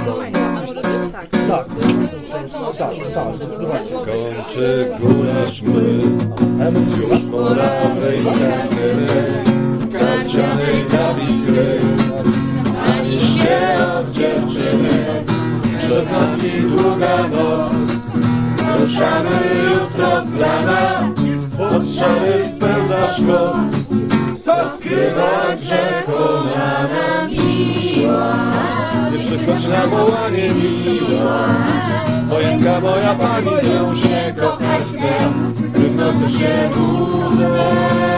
Skończy gulasz my, już pora wejść w karcianej zabić gry. Ani się od dziewczyny, przed nami długa noc. Ruszamy jutro z rana, pod szary wpełzasz koc. Co skrywać, że kolana miła, nie przychodź na wołanie miła. Wojenka moja pani, z nią się kochać chcę, gdy w nocy się budzę.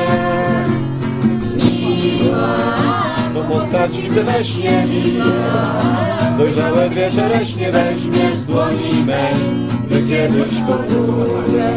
Miła, to postać widzę we śnie miła, dojrzałe dwie czereśnie weźmiesz z dłoni mej, gdy kiedyś powrócę.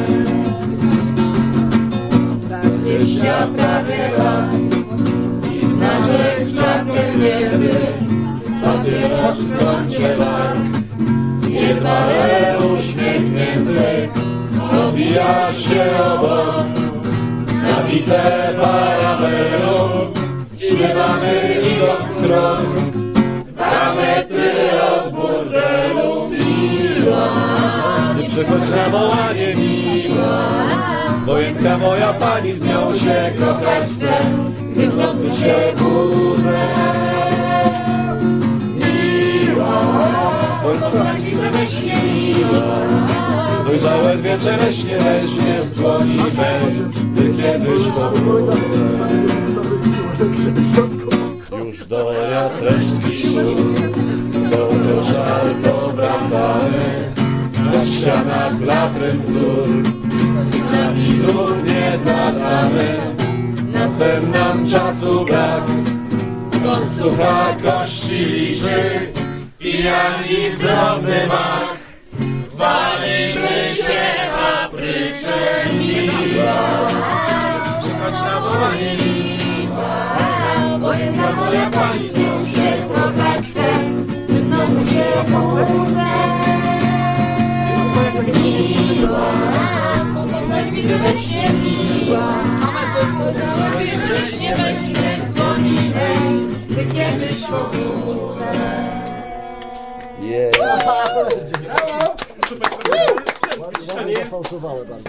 20 prawie lat i znaczek w czapkę biedy, papieros w kącie warg, niedbale uśmiechnięty, obija się obok, nabite parabelą, śpiewamy idąc krok, 2 metry od burdelu miła, nie przychodź na wołanie miła. Wojenka moja pani, z nią się kochać chcę, gdy w nocy się budzę. Miła, postać widzę we śnie miła, dojrzałe dwie czereśnie weźmie z dłoni mej, gdy kiedyś powrócę. Już do resztki szur, do koszar powracamy, na ścianach latryn wzór. Zapisów nie dodamy, na sen nam czasu brak. Kostucha kości liczy, pijani w drobny mak. Walimy się paprycze miła, przychodź na wołanie miła. Wojenka moja pani, z nią się kochać chcę, gdy w nocy się budzę. Miła, widzę we śnie miła, wcześnie weźmie z dłoni mej, gdy kiedyś powrócę. Bardzo fałszowały bardzo.